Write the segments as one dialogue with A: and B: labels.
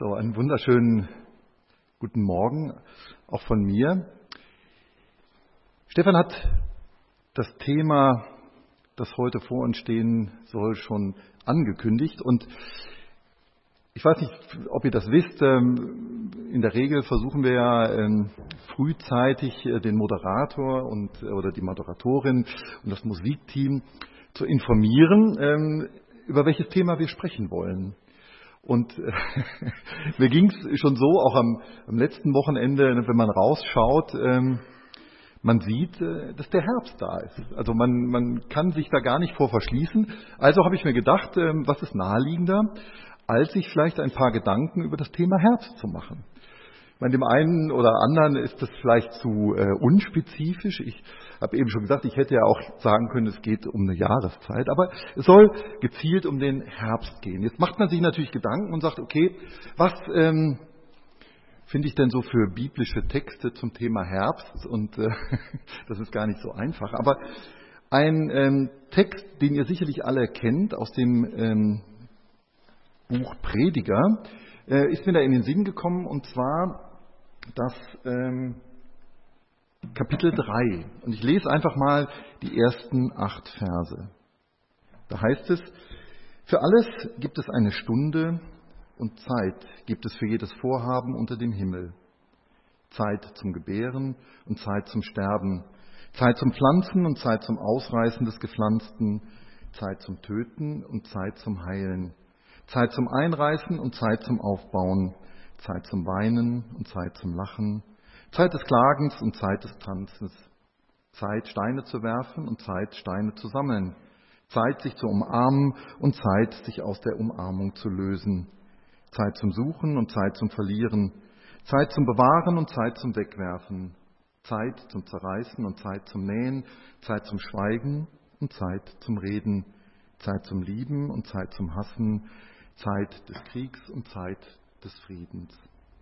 A: So, einen wunderschönen guten Morgen auch von mir. Stefan hat das Thema, das heute vor uns stehen soll, schon angekündigt. Und ich weiß nicht, ob ihr das wisst, in der Regel versuchen wir ja frühzeitig den Moderator oder die Moderatorin und das Musikteam zu informieren, über welches Thema wir sprechen wollen. Und mir ging es schon so, auch am letzten Wochenende, wenn man rausschaut, man sieht, dass der Herbst da ist. Also man kann sich da gar nicht vor verschließen. Also habe ich mir gedacht, was ist naheliegender, als sich vielleicht ein paar Gedanken über das Thema Herbst zu machen. Ich meine, dem einen oder anderen ist das vielleicht zu unspezifisch. Ich habe eben schon gesagt, ich hätte ja auch sagen können, es geht um eine Jahreszeit, aber es soll gezielt um den Herbst gehen. Jetzt macht man sich natürlich Gedanken und sagt, okay, was finde ich denn so für biblische Texte zum Thema Herbst? Und das ist gar nicht so einfach. Aber ein Text, den ihr sicherlich alle kennt aus dem Buch Prediger, ist mir da in den Sinn gekommen, und zwar das Kapitel 3. Und ich lese einfach mal die ersten 8 Verse. Da heißt es: Für alles gibt es eine Stunde und Zeit gibt es für jedes Vorhaben unter dem Himmel. Zeit zum Gebären und Zeit zum Sterben. Zeit zum Pflanzen und Zeit zum Ausreißen des Gepflanzten. Zeit zum Töten und Zeit zum Heilen. Zeit zum Einreißen und Zeit zum Aufbauen. Zeit zum Weinen und Zeit zum Lachen. Zeit des Klagens und Zeit des Tanzes. Zeit, Steine zu werfen und Zeit, Steine zu sammeln. Zeit, sich zu umarmen und Zeit, sich aus der Umarmung zu lösen. Zeit zum Suchen und Zeit zum Verlieren. Zeit zum Bewahren und Zeit zum Wegwerfen. Zeit zum Zerreißen und Zeit zum Nähen. Zeit zum Schweigen und Zeit zum Reden. Zeit zum Lieben und Zeit zum Hassen. Zeit des Kriegs und Zeit des Friedens.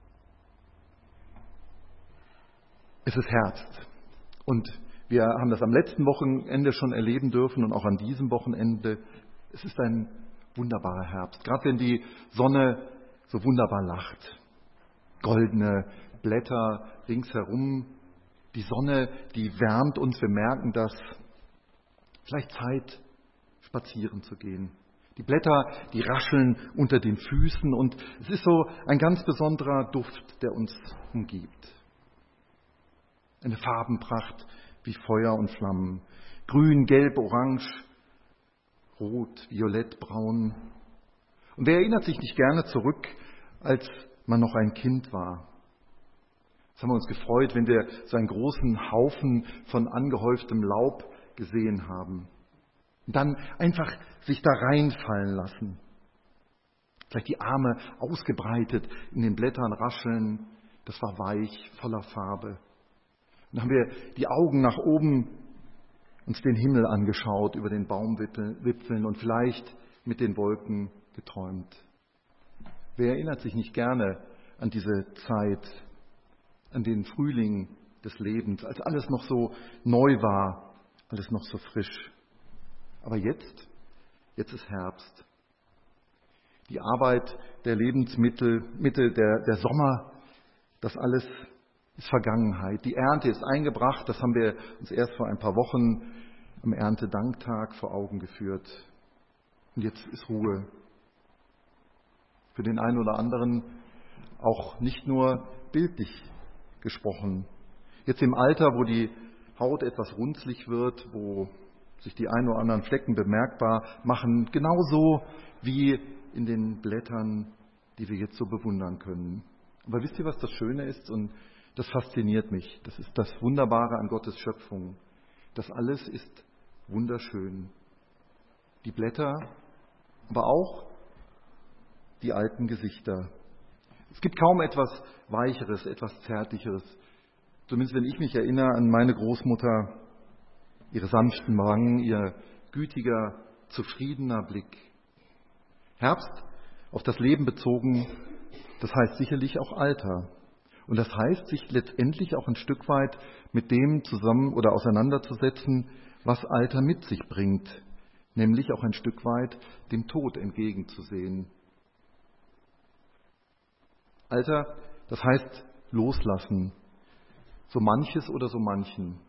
A: Es ist Herbst und wir haben das am letzten Wochenende schon erleben dürfen und auch an diesem Wochenende. Es ist ein wunderbarer Herbst, gerade wenn die Sonne so wunderbar lacht. Goldene Blätter ringsherum, die Sonne, die wärmt uns, wir merken das. Vielleicht Zeit, spazieren zu gehen. Die Blätter, die rascheln unter den Füßen und es ist so ein ganz besonderer Duft, der uns umgibt. Eine Farbenpracht wie Feuer und Flammen. Grün, gelb, orange, rot, violett, braun. Und wer erinnert sich nicht gerne zurück, als man noch ein Kind war? Das haben wir uns gefreut, wenn wir so einen großen Haufen von angehäuftem Laub gesehen haben. Und dann einfach sich da reinfallen lassen. Vielleicht die Arme ausgebreitet, in den Blättern rascheln. Das war weich, voller Farbe. Und dann haben wir die Augen nach oben, uns den Himmel angeschaut, über den Baumwipfeln und vielleicht mit den Wolken geträumt. Wer erinnert sich nicht gerne an diese Zeit, an den Frühling des Lebens, als alles noch so neu war, alles noch so frisch. Aber jetzt ist Herbst. Die Arbeit der Lebensmittel, der Sommer, das alles ist Vergangenheit. Die Ernte ist eingebracht, das haben wir uns erst vor ein paar Wochen am Erntedanktag vor Augen geführt. Und jetzt ist Ruhe. Für den einen oder anderen auch nicht nur bildlich gesprochen. Jetzt im Alter, wo die Haut etwas runzlig wird, wo sich die ein oder anderen Flecken bemerkbar machen, genauso wie in den Blättern, die wir jetzt so bewundern können. Aber wisst ihr, was das Schöne ist? Und das fasziniert mich. Das ist das Wunderbare an Gottes Schöpfung. Das alles ist wunderschön. Die Blätter, aber auch die alten Gesichter. Es gibt kaum etwas Weicheres, etwas Zärtlicheres. Zumindest wenn ich mich erinnere an meine Großmutter, ihre sanften Wangen, ihr gütiger, zufriedener Blick. Herbst, auf das Leben bezogen, das heißt sicherlich auch Alter. Und das heißt, sich letztendlich auch ein Stück weit mit dem zusammen oder auseinanderzusetzen, was Alter mit sich bringt. Nämlich auch ein Stück weit dem Tod entgegenzusehen. Alter, das heißt loslassen. So manches oder so manchen.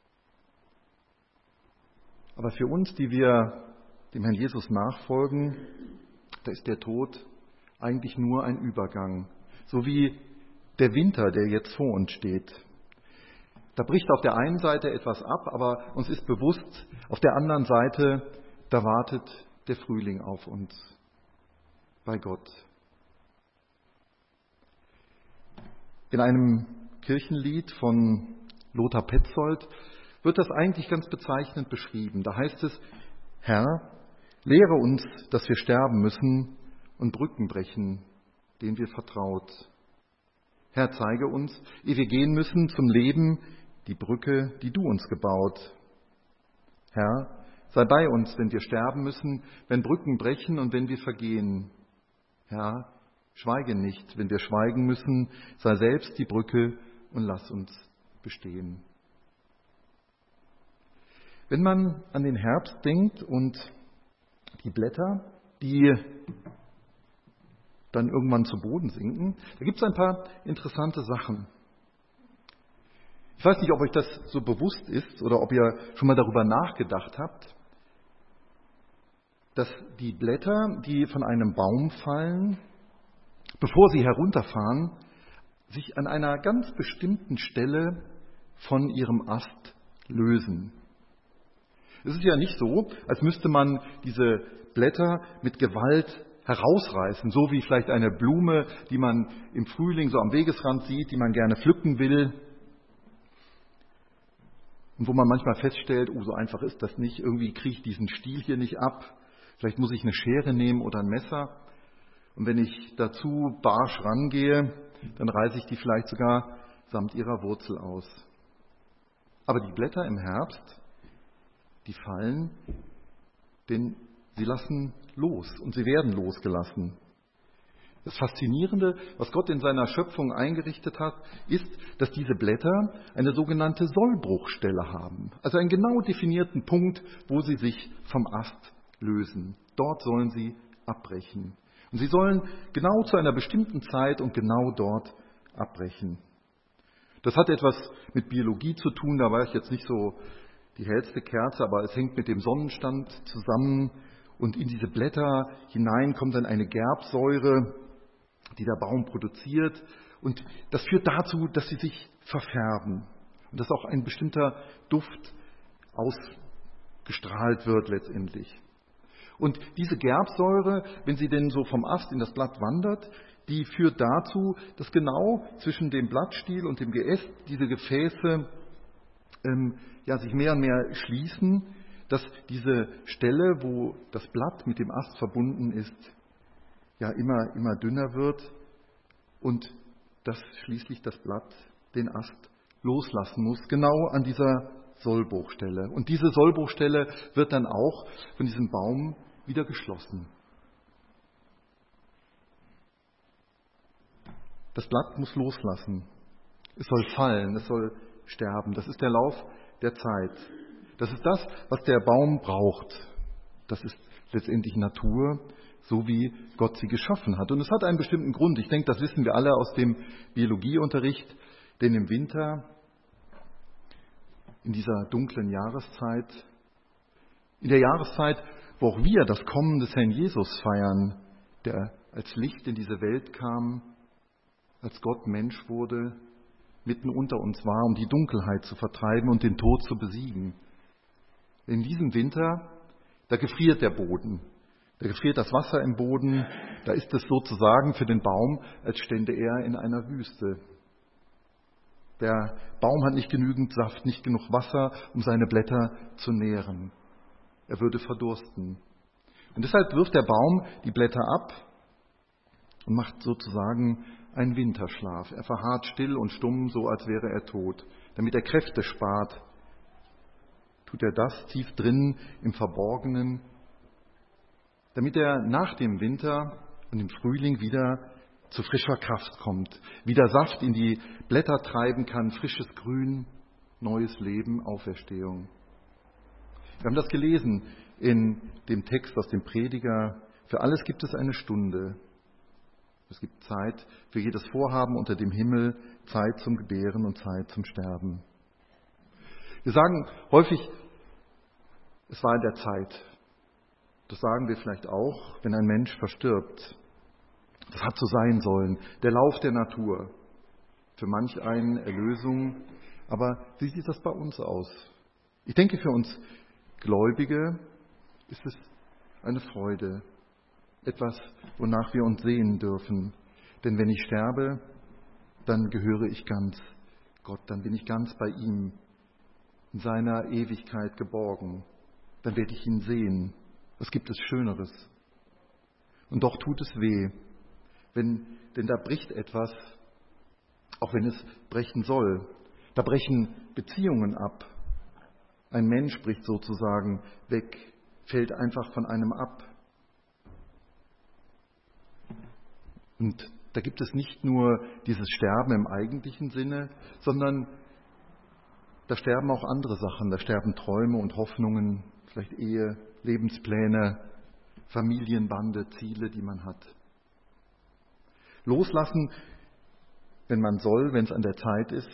A: Aber für uns, die wir dem Herrn Jesus nachfolgen, da ist der Tod eigentlich nur ein Übergang. So wie der Winter, der jetzt vor uns steht. Da bricht auf der einen Seite etwas ab, aber uns ist bewusst, auf der anderen Seite, da wartet der Frühling auf uns bei Gott. In einem Kirchenlied von Lothar Petzold wird das eigentlich ganz bezeichnend beschrieben. Da heißt es: Herr, lehre uns, dass wir sterben müssen und Brücken brechen, denen wir vertraut. Herr, zeige uns, ehe wir gehen müssen zum Leben, die Brücke, die du uns gebaut. Herr, sei bei uns, wenn wir sterben müssen, wenn Brücken brechen und wenn wir vergehen. Herr, schweige nicht, wenn wir schweigen müssen, sei selbst die Brücke und lass uns bestehen. Wenn man an den Herbst denkt und die Blätter, die dann irgendwann zu Boden sinken, da gibt es ein paar interessante Sachen. Ich weiß nicht, ob euch das so bewusst ist oder ob ihr schon mal darüber nachgedacht habt, dass die Blätter, die von einem Baum fallen, bevor sie herunterfahren, sich an einer ganz bestimmten Stelle von ihrem Ast lösen. Es ist ja nicht so, als müsste man diese Blätter mit Gewalt herausreißen, so wie vielleicht eine Blume, die man im Frühling so am Wegesrand sieht, die man gerne pflücken will. Und wo man manchmal feststellt, so einfach ist das nicht, irgendwie kriege ich diesen Stiel hier nicht ab, vielleicht muss ich eine Schere nehmen oder ein Messer. Und wenn ich dazu barsch rangehe, dann reiße ich die vielleicht sogar samt ihrer Wurzel aus. Aber die Blätter im Herbst, die fallen, denn sie lassen los und sie werden losgelassen. Das Faszinierende, was Gott in seiner Schöpfung eingerichtet hat, ist, dass diese Blätter eine sogenannte Sollbruchstelle haben. Also einen genau definierten Punkt, wo sie sich vom Ast lösen. Dort sollen sie abbrechen. Und sie sollen genau zu einer bestimmten Zeit und genau dort abbrechen. Das hat etwas mit Biologie zu tun, da war ich jetzt nicht so die hellste Kerze, aber es hängt mit dem Sonnenstand zusammen. Und in diese Blätter hinein kommt dann eine Gerbsäure, die der Baum produziert. Und das führt dazu, dass sie sich verfärben. Und dass auch ein bestimmter Duft ausgestrahlt wird letztendlich. Und diese Gerbsäure, wenn sie denn so vom Ast in das Blatt wandert, die führt dazu, dass genau zwischen dem Blattstiel und dem Geäst diese Gefäße sich mehr und mehr schließen, dass diese Stelle, wo das Blatt mit dem Ast verbunden ist, immer dünner wird und dass schließlich das Blatt den Ast loslassen muss, genau an dieser Sollbruchstelle. Und diese Sollbruchstelle wird dann auch von diesem Baum wieder geschlossen. Das Blatt muss loslassen. Es soll fallen, es soll sterben. Das ist der Lauf der Zeit. Das ist das, was der Baum braucht. Das ist letztendlich Natur, so wie Gott sie geschaffen hat. Und es hat einen bestimmten Grund. Ich denke, das wissen wir alle aus dem Biologieunterricht. Denn im Winter, in dieser dunklen Jahreszeit, in der Jahreszeit, wo auch wir das Kommen des Herrn Jesus feiern, der als Licht in diese Welt kam, als Gott Mensch wurde, mitten unter uns war, um die Dunkelheit zu vertreiben und den Tod zu besiegen. In diesem Winter, da gefriert der Boden, da gefriert das Wasser im Boden, da ist es sozusagen für den Baum, als stände er in einer Wüste. Der Baum hat nicht genügend Saft, nicht genug Wasser, um seine Blätter zu nähren. Er würde verdursten. Und deshalb wirft der Baum die Blätter ab und macht sozusagen einen Winterschlaf. Er verharrt still und stumm, so als wäre er tot. Damit er Kräfte spart, tut er das tief drin im Verborgenen, damit er nach dem Winter und im Frühling wieder zu frischer Kraft kommt, wieder Saft in die Blätter treiben kann, frisches Grün, neues Leben, Auferstehung. Wir haben das gelesen in dem Text aus dem Prediger. Für alles gibt es eine Stunde. Es gibt Zeit für jedes Vorhaben unter dem Himmel, Zeit zum Gebären und Zeit zum Sterben. Wir sagen häufig, es war in der Zeit. Das sagen wir vielleicht auch, wenn ein Mensch verstirbt. Das hat so sein sollen. Der Lauf der Natur. Für manch einen Erlösung. Aber wie sieht das bei uns aus? Ich denke, für uns Gläubige ist es eine Freude. Etwas, wonach wir uns sehen dürfen. Denn wenn ich sterbe, dann gehöre ich ganz Gott. Dann bin ich ganz bei ihm, in seiner Ewigkeit geborgen. Dann werde ich ihn sehen. Was gibt es Schöneres? Und doch tut es weh. Denn da bricht etwas, auch wenn es brechen soll. Da brechen Beziehungen ab. Ein Mensch bricht sozusagen weg, fällt einfach von einem ab. Und da gibt es nicht nur dieses Sterben im eigentlichen Sinne, sondern da sterben auch andere Sachen. Da sterben Träume und Hoffnungen, vielleicht Ehe, Lebenspläne, Familienbande, Ziele, die man hat. Loslassen, wenn man soll, wenn es an der Zeit ist,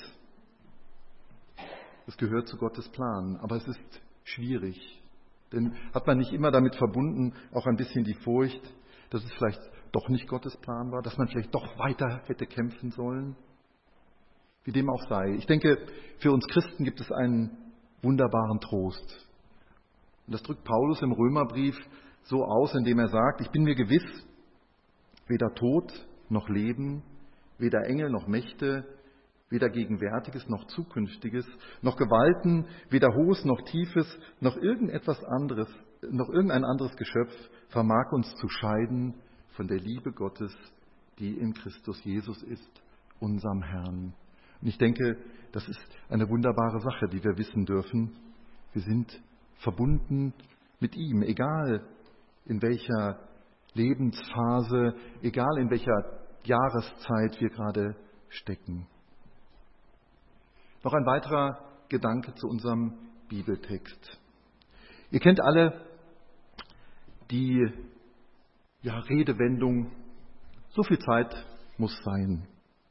A: das gehört zu Gottes Plan. Aber es ist schwierig. Denn hat man nicht immer damit verbunden, auch ein bisschen die Furcht, dass es vielleicht doch nicht Gottes Plan war, dass man vielleicht doch weiter hätte kämpfen sollen? Wie dem auch sei. Ich denke, für uns Christen gibt es einen wunderbaren Trost. Und das drückt Paulus im Römerbrief so aus, indem er sagt, ich bin mir gewiss, weder Tod noch Leben, weder Engel noch Mächte, weder Gegenwärtiges noch Zukünftiges, noch Gewalten, weder Hohes noch Tiefes, noch irgendein anderes Geschöpf vermag uns zu scheiden von der Liebe Gottes, die in Christus Jesus ist, unserem Herrn. Und ich denke, das ist eine wunderbare Sache, die wir wissen dürfen. Wir sind verbunden mit ihm, egal in welcher Lebensphase, egal in welcher Jahreszeit wir gerade stecken. Noch ein weiterer Gedanke zu unserem Bibeltext. Ihr kennt alle die Redewendung, so viel Zeit muss sein.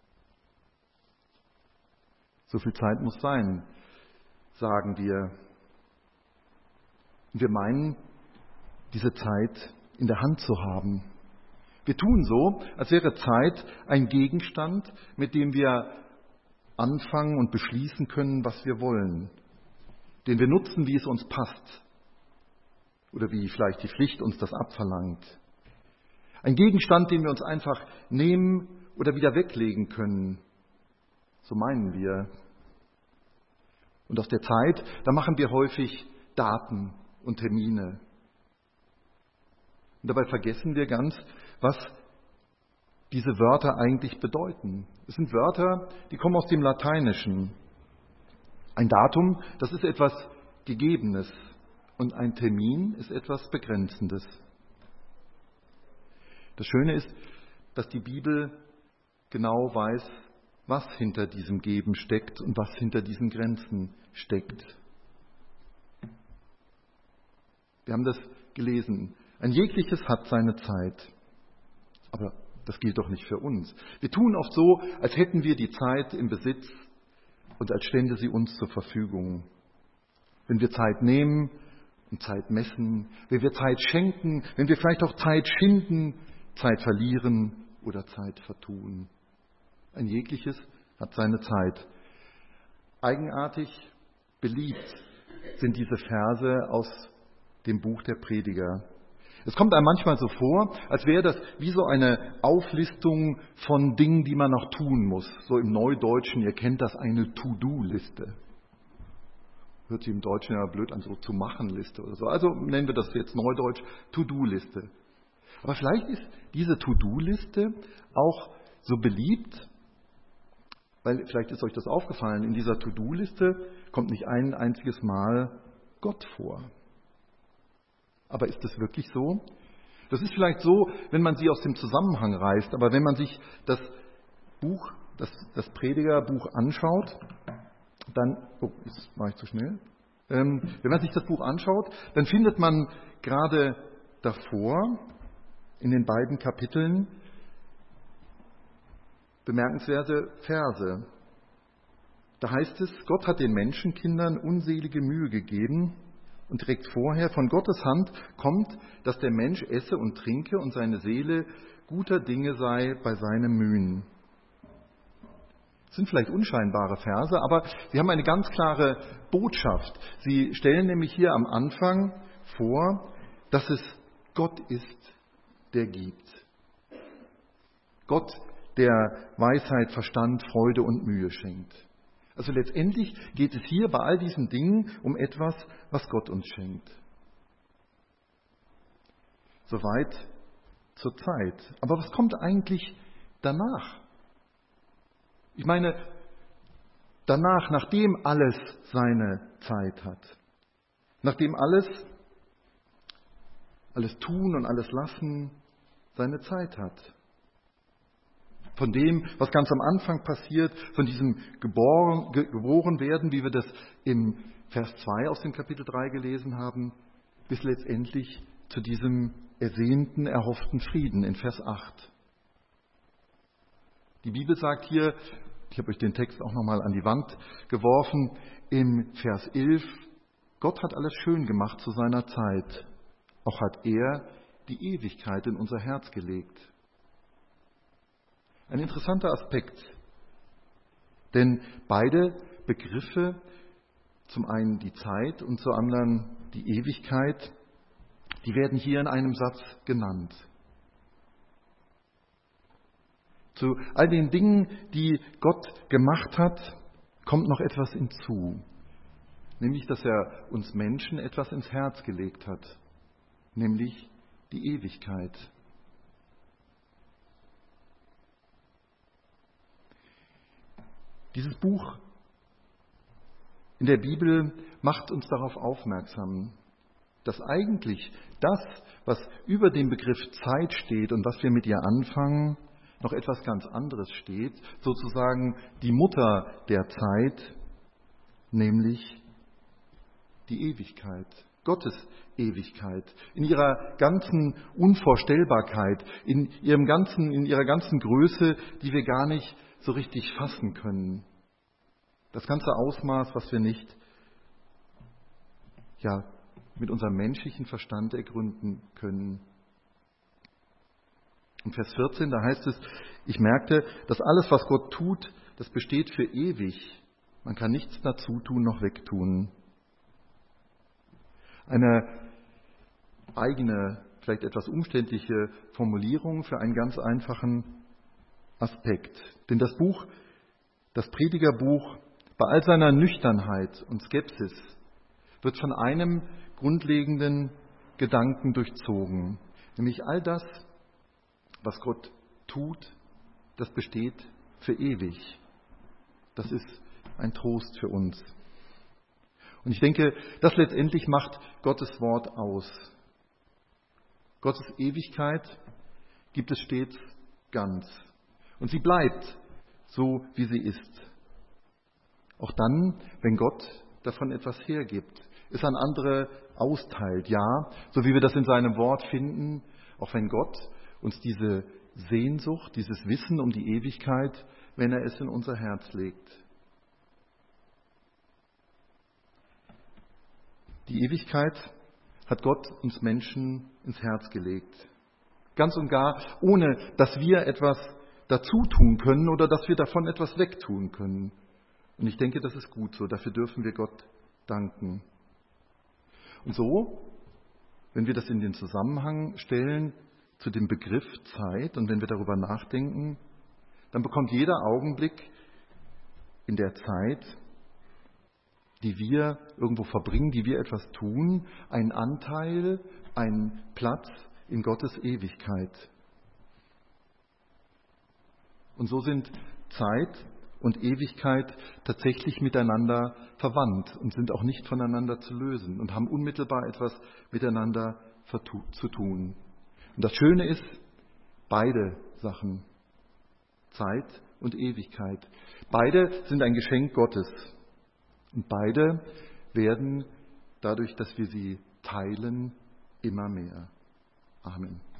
A: So viel Zeit muss sein, sagen wir. Und wir meinen, diese Zeit in der Hand zu haben. Wir tun so, als wäre Zeit ein Gegenstand, mit dem wir anfangen und beschließen können, was wir wollen. Den wir nutzen, wie es uns passt. Oder wie vielleicht die Pflicht uns das abverlangt. Ein Gegenstand, den wir uns einfach nehmen oder wieder weglegen können. So meinen wir. Und aus der Zeit, da machen wir häufig Daten und Termine. Und dabei vergessen wir ganz, was diese Wörter eigentlich bedeuten. Es sind Wörter, die kommen aus dem Lateinischen. Ein Datum, das ist etwas Gegebenes. Und ein Termin ist etwas Begrenzendes. Das Schöne ist, dass die Bibel genau weiß, was hinter diesem Geben steckt und was hinter diesen Grenzen steckt. Wir haben das gelesen. Ein jegliches hat seine Zeit. Aber das gilt doch nicht für uns. Wir tun oft so, als hätten wir die Zeit im Besitz und als stände sie uns zur Verfügung. Wenn wir Zeit nehmen und Zeit messen, wenn wir Zeit schenken, wenn wir vielleicht auch Zeit schinden, Zeit verlieren oder Zeit vertun. Ein jegliches hat seine Zeit. Eigenartig, beliebt sind diese Verse aus dem Buch der Prediger. Es kommt einem manchmal so vor, als wäre das wie so eine Auflistung von Dingen, die man noch tun muss. So im Neudeutschen, ihr kennt das, eine To-Do-Liste. Hört sich im Deutschen ja blöd an, so To-Machen-Liste oder so. Also nennen wir das jetzt Neudeutsch To-Do-Liste. Aber vielleicht ist diese To-Do-Liste auch so beliebt, weil vielleicht ist euch das aufgefallen, in dieser To-Do-Liste kommt nicht ein einziges Mal Gott vor. Aber ist das wirklich so? Das ist vielleicht so, wenn man sie aus dem Zusammenhang reißt, aber wenn man sich das Buch, das Predigerbuch anschaut, dann, jetzt mache ich zu schnell, wenn man sich das Buch anschaut, dann findet man gerade davor, in den beiden Kapiteln, bemerkenswerte Verse. Da heißt es, Gott hat den Menschenkindern unselige Mühe gegeben und direkt vorher, von Gottes Hand kommt, dass der Mensch esse und trinke und seine Seele guter Dinge sei bei seinen Mühen. Das sind vielleicht unscheinbare Verse, aber sie haben eine ganz klare Botschaft. Sie stellen nämlich hier am Anfang vor, dass es Gott ist, der gibt. Gott, der Weisheit, Verstand, Freude und Mühe schenkt. Also letztendlich geht es hier bei all diesen Dingen um etwas, was Gott uns schenkt. Soweit zur Zeit. Aber was kommt eigentlich danach? Ich meine, danach, nachdem alles seine Zeit hat, nachdem alles tun und alles lassen seine Zeit hat. Von dem, was ganz am Anfang passiert, von diesem geboren werden, wie wir das im Vers 2 aus dem Kapitel 3 gelesen haben, bis letztendlich zu diesem ersehnten, erhofften Frieden in Vers 8. Die Bibel sagt hier, ich habe euch den Text auch nochmal an die Wand geworfen, im Vers 11, Gott hat alles schön gemacht zu seiner Zeit. Auch hat er die Ewigkeit in unser Herz gelegt. Ein interessanter Aspekt, denn beide Begriffe, zum einen die Zeit und zum anderen die Ewigkeit, die werden hier in einem Satz genannt. Zu all den Dingen, die Gott gemacht hat, kommt noch etwas hinzu, nämlich dass er uns Menschen etwas ins Herz gelegt hat, nämlich die Ewigkeit. Dieses Buch in der Bibel macht uns darauf aufmerksam, dass eigentlich das, was über dem Begriff Zeit steht und was wir mit ihr anfangen, noch etwas ganz anderes steht, sozusagen die Mutter der Zeit, nämlich die Ewigkeit, Gottes Ewigkeit, in ihrer ganzen Unvorstellbarkeit, in ihrer ganzen Größe, die wir gar nicht so richtig fassen können. Das ganze Ausmaß, was wir nicht mit unserem menschlichen Verstand ergründen können. In Vers 14, da heißt es, ich merkte, dass alles, was Gott tut, das besteht für ewig. Man kann nichts dazu tun noch wegtun. Eine eigene, vielleicht etwas umständliche Formulierung für einen ganz einfachen Aspekt. Denn das Predigerbuch, bei all seiner Nüchternheit und Skepsis, wird von einem grundlegenden Gedanken durchzogen. Nämlich all das, was Gott tut, das besteht für ewig. Das ist ein Trost für uns. Und ich denke, das letztendlich macht Gottes Wort aus. Gottes Ewigkeit gibt es stets ganz. Und sie bleibt so, wie sie ist. Auch dann, wenn Gott davon etwas hergibt, es an andere austeilt. Ja, so wie wir das in seinem Wort finden, auch wenn Gott uns diese Sehnsucht, dieses Wissen um die Ewigkeit, wenn er es in unser Herz legt. Die Ewigkeit hat Gott uns Menschen ins Herz gelegt. Ganz und gar, ohne dass wir etwas dazu tun können oder dass wir davon etwas wegtun können. Und ich denke, das ist gut so. Dafür dürfen wir Gott danken. Und so, wenn wir das in den Zusammenhang stellen zu dem Begriff Zeit und wenn wir darüber nachdenken, dann bekommt jeder Augenblick in der Zeit, die wir irgendwo verbringen, die wir etwas tun, einen Anteil, einen Platz in Gottes Ewigkeit. Und so sind Zeit und Ewigkeit tatsächlich miteinander verwandt und sind auch nicht voneinander zu lösen und haben unmittelbar etwas miteinander zu tun. Und das Schöne ist, beide Sachen, Zeit und Ewigkeit, beide sind ein Geschenk Gottes. Und beide werden dadurch, dass wir sie teilen, immer mehr. Amen.